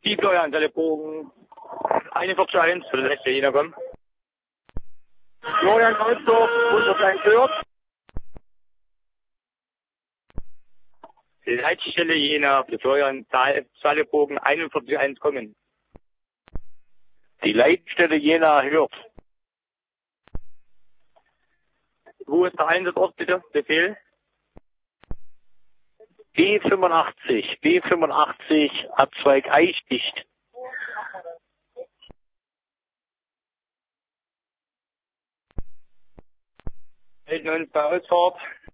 Die Florian, Telebogen 41 für den letzten Jena kommen. Florian Kreuzdorf, 101 Hört. Die Leitstelle Jena für Florian Telebogen 41 kommen. Die Leitstelle Jena hört. Wo ist der Einsatzort bitte? Befehl? B85 Abzweig Eichdicht. Melden uns bei Ausfahrt.